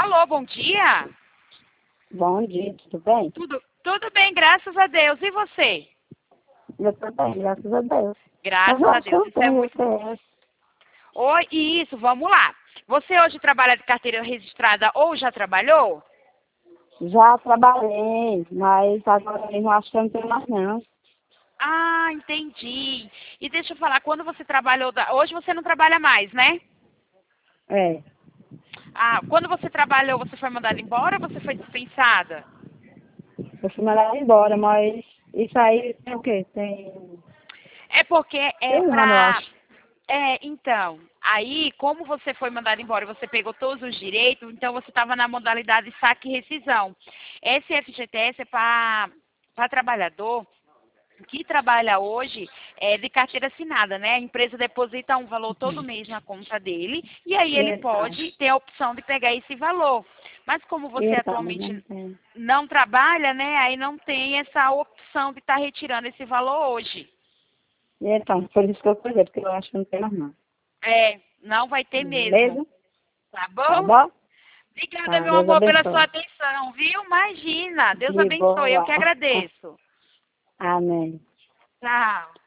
Alô, bom dia. Bom dia, tudo bem? Tudo bem, graças a Deus. E você? Eu tô bem, graças a Deus. Graças Mas eu a acho que eu Deus. não Isso é tenho muito. ICS. Oi, isso, vamos lá. Você hoje trabalha de carteira registrada ou já trabalhou? Já trabalhei, mas agora eu não acho que eu não tenho mais não. Ah, entendi. E deixa eu falar, quando você trabalhou. Hoje você não trabalha mais, né? É, Ah, quando você trabalhou, você foi mandada embora ou você foi dispensada? eu fui mandada embora, mas isso aí tem o quê? É porque Tem é um ano, eu pra. acho. Então, aí, como você foi mandado embora e você pegou todos os direitos, então você estava na modalidade saque e rescisão. Esse FGTS é para trabalhador que trabalha hoje de carteira assinada, né? A empresa deposita um valor todo mês na conta dele e aí ele Então, pode ter a opção de pegar esse valor. Mas como você mas não atualmente tem. não trabalha, né? Aí não tem essa opção de estar retirando esse valor hoje. Então, por isso que eu falei, porque eu acho que não tem mais não. Não vai ter mesmo. Beleza? Tá Tá bom? bom? Obrigada, Tá, meu Deus amor, pela sua abençoe. atenção, viu? Imagina. Deus De abençoe. Eu boa. que agradeço. Amém. Tchau.